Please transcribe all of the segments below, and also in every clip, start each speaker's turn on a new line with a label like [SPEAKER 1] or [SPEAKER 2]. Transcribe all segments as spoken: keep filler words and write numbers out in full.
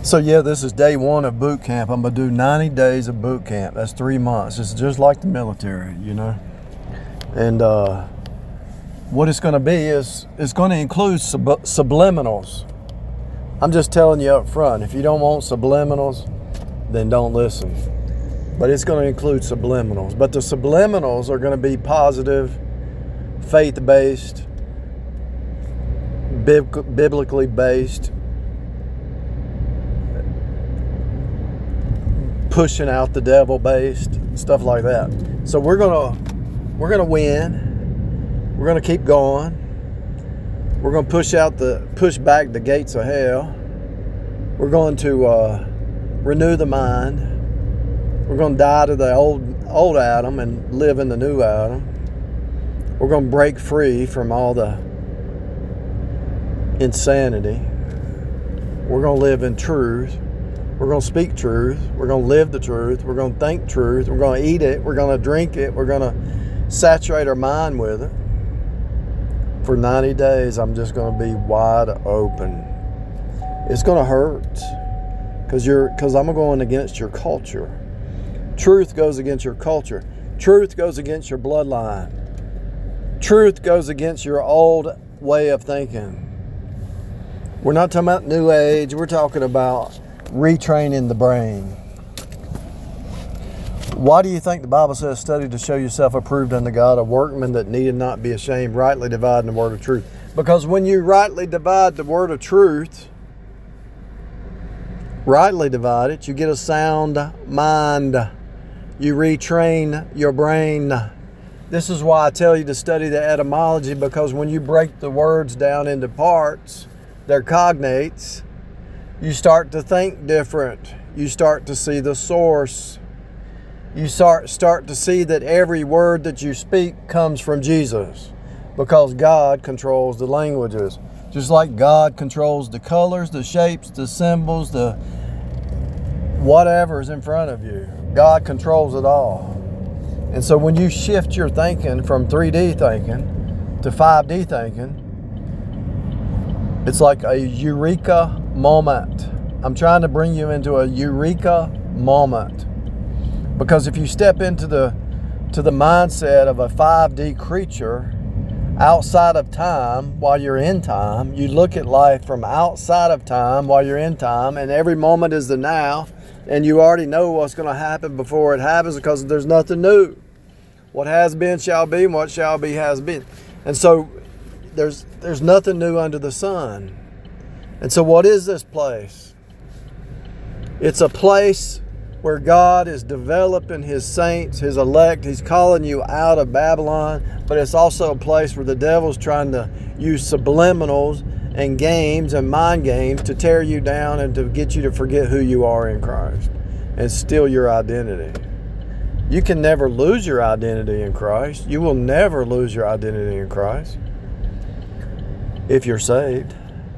[SPEAKER 1] So yeah, this is day one of boot camp. I'm gonna do ninety days of boot camp. That's three months. It's just like the military, you know. And uh, what it's gonna be is it's gonna include sub- subliminals. I'm just telling you up front. If you don't want subliminals, then don't listen. But it's gonna include subliminals. But the subliminals are gonna be positive, faith-based, bib- biblically based, pushing out the devil based, stuff like that. So we're gonna we're gonna win. We're gonna keep going. We're gonna push out the push back the gates of hell. We're going to uh, renew the mind. We're gonna die to the old old Adam and live in the new Adam. We're gonna break free from all the insanity. We're gonna live in truth. We're going to speak truth. We're going to live the truth. We're going to think truth. We're going to eat it. We're going to drink it. We're going to saturate our mind with it. For ninety days, I'm just going to be wide open. It's going to hurt because you're because I'm going against your culture. Truth goes against your culture. Truth goes against your bloodline. Truth goes against your old way of thinking. We're not talking about New Age. We're talking about retraining the brain. Why do you think the Bible says, study to show yourself approved unto God, a workman that needed not be ashamed, rightly dividing the word of truth? Because when you rightly divide the word of truth, rightly divide it, you get a sound mind. You retrain your brain. This is why I tell you to study the etymology, because when you break the words down into parts, they're cognates. You start to think different. You start to see the source. You start, start to see that every word that you speak comes from Jesus, because God controls the languages. Just like God controls the colors, the shapes, the symbols, the whatever is in front of you. God controls it all. And so when you shift your thinking from three D thinking to five D thinking, it's like a eureka moment. I'm trying to bring you into a eureka moment. Because if you step into the to the mindset of a five D creature outside of time while you're in time, you look at life from outside of time while you're in time, and every moment is the now, and you already know what's going to happen before it happens, because there's nothing new. What has been shall be, and what shall be has been. And so there's there's nothing new under the sun. And so what is this place? It's a place where God is developing His saints, His elect. He's calling you out of Babylon. But it's also a place where the devil's trying to use subliminals and games and mind games to tear you down and to get you to forget who you are in Christ and steal your identity. You can never lose your identity in Christ. You will never lose your identity in Christ if you're saved.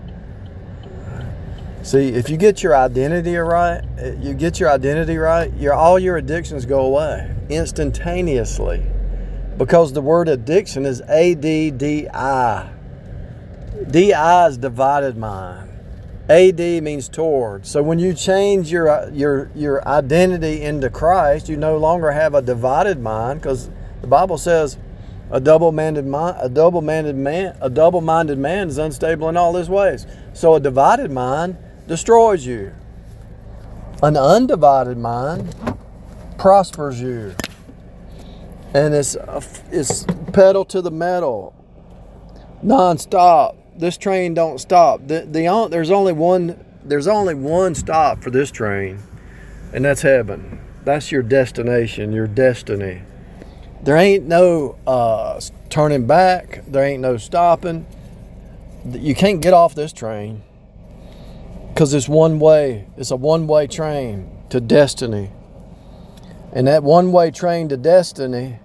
[SPEAKER 1] See, if you get your identity right, you get your identity right, your all your addictions go away instantaneously. Because the word addiction is A D D I. D I is divided mind. A D means toward. So when you change your your your identity into Christ, you no longer have a divided mind, because the Bible says a double-minded mind, a double-minded man, a double-minded man is unstable in all his ways. So a divided mind destroys you. An undivided mind prospers you. And it's it's pedal to the metal, non-stop. This train don't stop. The, the there's only one there's only one stop for this train, and that's heaven. That's your destination, your destiny. There ain't no uh, turning back. There ain't no stopping. You can't get off this train, because it's one way. It's a one-way train to destiny. And that one-way train to destiny,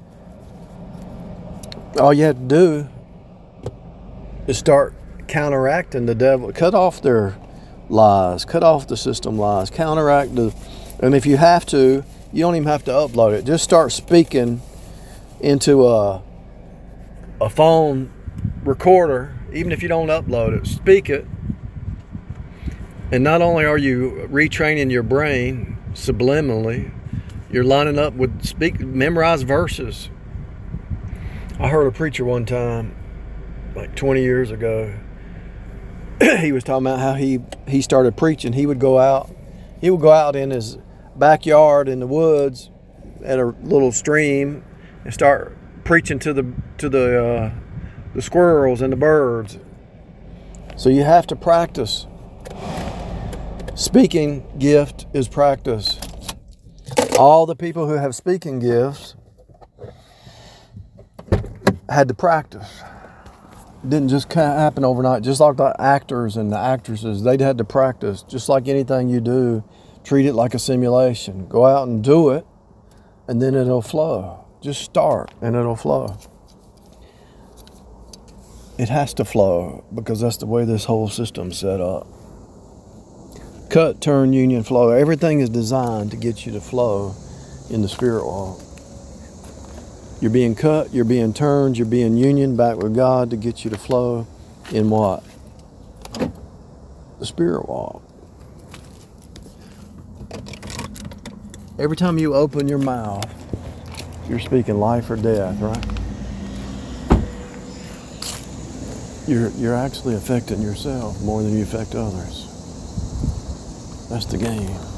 [SPEAKER 1] all you have to do is start counteracting the devil. Cut off their lies. Cut off the system lies. Counteract the... And if you have to, you don't even have to upload it. Just start speaking into a, a phone recorder. Even if you don't upload it, speak it. And not only are you retraining your brain subliminally, you're lining up with speak, memorize verses. I heard a preacher one time, like twenty years ago. He was talking about how he, he started preaching. He would go out, he would go out in his backyard in the woods at a little stream and start preaching to the to the uh, the squirrels and the birds. So you have to practice. Speaking gift is practice. All the people who have speaking gifts had to practice. It didn't just happen overnight. Just like the actors and the actresses, they had to practice. Just like anything you do, treat it like a simulation. Go out and do it, and then it'll flow. Just start, and it'll flow. It has to flow because that's the way this whole system's set up. Cut, turn, union, flow. Everything is designed to get you to flow in the spirit walk. You're being cut, you're being turned, you're being union back with God to get you to flow in what? The spirit walk. Every time you open your mouth, you're speaking life or death, right? You're, you're actually affecting yourself more than you affect others. That's the game.